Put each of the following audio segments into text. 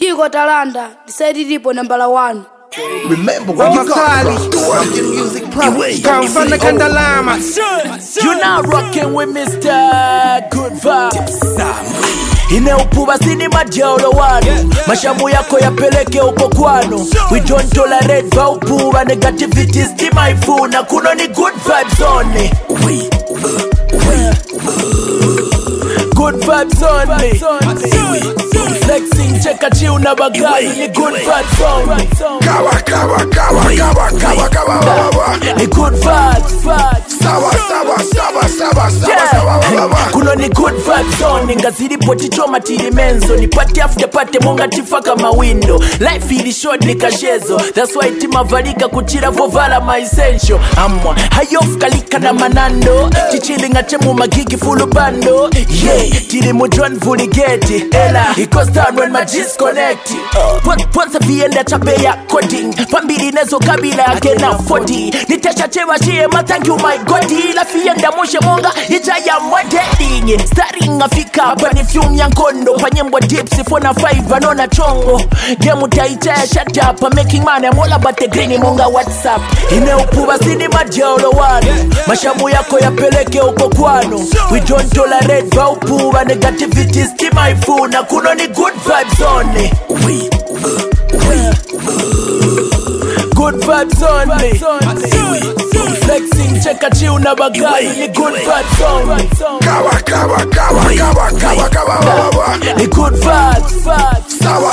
Tigo Talanda decided it on number 1. Remember when you got music problem. Come from the Kandalama. You now rocking with Mr. Good Vibes. Ineupuba sini majaulo wanu Mashamu yako ya peleke uko kwanu. We don't tolerate vaupuba negativity stima ifuna. Kuno ni good vibes only. Good vibes only. Flexing cheka chiu na bagai. Ni good vibes only. Kawa Ni good vibes. Sawa Kuno ni good vibes only. Ngazidi poti choma tiri menzo. Ni pati after pate monga tifaka mawindo. Life ili short ni kashezo. That's why tima valika kuchira vovala my essential. Amwa hayof kalika na manando. Chichili ngachemu magigi fulu bando. Yeah, tiri mujon vuligeti. Ela, it goes down when my G's connect. Ponsa vienda chape ya coding. Pambili nezo kabila yake na 40. Nitasha chewa shema, thank you my godi. La fienda moshe monga, ijaya mwadedinye. Starring afika, bani fium yankondo. Panyembo dipsi, fona 5, anona chongo. Gemu taichaya shut up, I'm making money, I'm all about the green monga WhatsApp. Ineupuba sini majaulo wanu. Mashamu yako ya peleke uko kwanu. We don't tolerate vaupuba negativity stima ifuna. Kuno ni good vibes only. Good vibes only. Flexing cheka chiu na bagai. Ni good vibes only. Kawa Ni good vibes. Sawa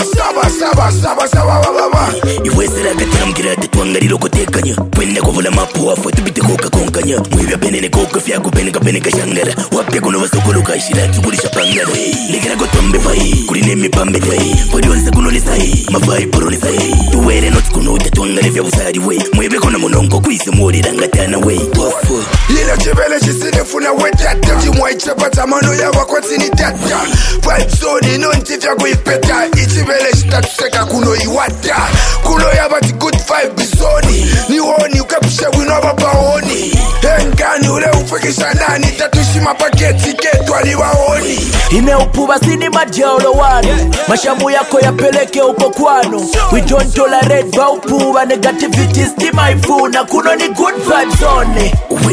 Iwesera katamgira tetwangaliro kotekanya Kwenda kuvula mapu wafu tubite koka konkanya Mwibya penene koka fyaku pene kashangara Wapya kuno wasokolo kashira tukulisha pangara Lekera kotombe fai, kurine mipambe fai Fadionsa kuno lisai, mafai poro lisai Tuwere not kuno tetwangale fya usari we Mwibya kona monongo kuise mwori rangatana we Wafu Lilo chibele chisine funa wetata Jimwa ichapata mano ya wakwatini tata Vibes zone nonti fya kuipeta Ichibele shitatuseka kuno iwata Kuno ya bati good vibe zone Niwoni ukapusha wino wabaoni Engani ule ufekisha nani Tatushima paketi ketu aliwaoni Ineupuba sini majaulo wanu. Mashamu yako ya peleke uko kwanu. We don't tolerate vaupuba negativity stima ifuna. Kuno ni good vibes only.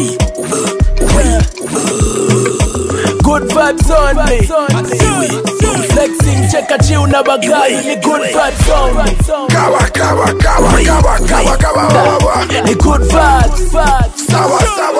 Good vibes only. Flexing cheka chiu na bagai. Ni good vibes only. Kawa Ni good vibes. Sawa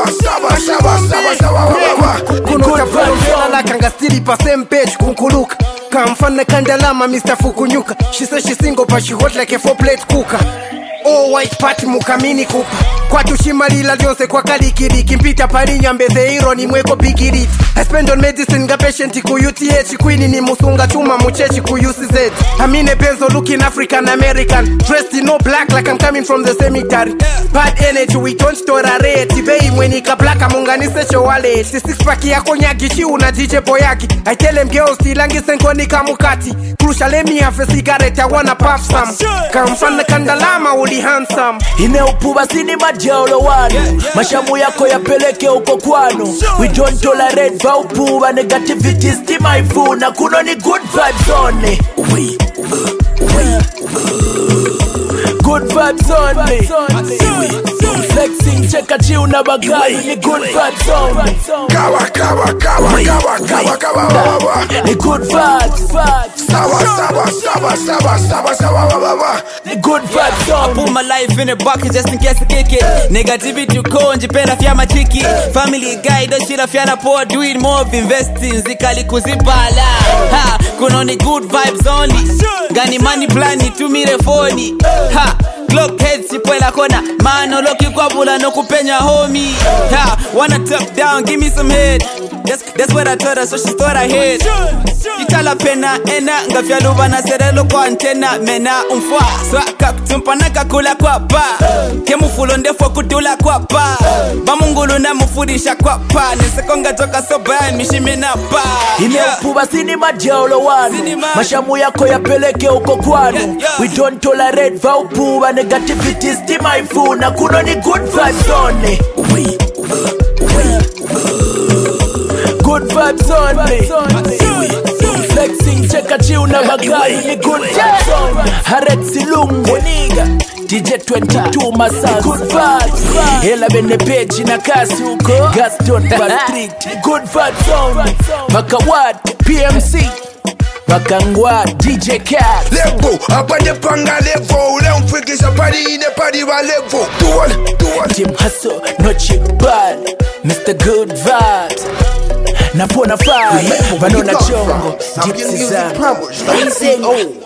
Kuno kapela la kanga stili pa same page kunkuluka. Come from the Kandalama, Mr. Fukunyuka. She says she single but she hot like a 4-plate cooker. Oh white party mukamini kupa. Kwa tushimalila lyonse kwa kalikiriki. Mpita parinya mbeze hiro ni mweko bigiriti. I spend on medicine ga patient ku UTH. Queen ni musunga chuma muchechi ku UCZ. Amine benzo looking African American. Dressed in all black like I'm coming from the cemetery. Bad energy we don't tolerate. Bei mwenika black amunganise showale. Si six pack yako nyagi chi una DJ boyaki. I tell them girls tilangi senkoni kamukati. Crucial let me have a cigarette I wanna puff some. Come from the Kandalama uli handsome. Ineupuba sini majaulo wanu. Mashamu yako ya peleke uko kwanu. We don't tolerate vaupuba negativity stima ifuna. Kuno ni good vibes only. Good vibes only. Flexing cheka chiu na bagai. Ni good vibes only. Kawa Ni good vibes. Sawa Ni good vibes I put only. my life in a bucket just in case I kick it. Negativity ukonji pena fya machiki. Family guy don't shit afya poor doing more of investing. Zikali kuzibala. Ha, kuno ni good vibes only. Gani money plan ni tumire phone. Ha, Glock head sipoela kona. Mano loki kwa bula no kupenya homie. Ha, wanna top down, give me some head. That's what I told her, so she thought I hate. Itala pena ena ngafya luba na serelo kwa antena mena umfwa. So akakutumpana kakula kwa pa. Kemu fulo ndefo kutula kwa pa. Bamungulu na mufudisha kwa pa. Nisekonga toka soba mishimena pa. Ineupuba sini majaulo wanu. Mashamu yako ya peleke uko kwanu. We don't tolerate vaupuba negativity stima ifuna. Kuno ni good vibes only. Good vibes only. Flex Sing cheka chiu na bagari ni good vibes on. Haret silungu niga DJ 22 Masas good vibes. Hela bene page na kasi uko Gaston Patrick good vibes on. Baka what PMC Bakangwa DJ Cat Levo, apande panga levo ule mfikisha pari ine pari wa levo Dual Team Hustle, no cheap bad Mr. Good Vibes Napona fire, vanona chongo Gypsy Zan Easy.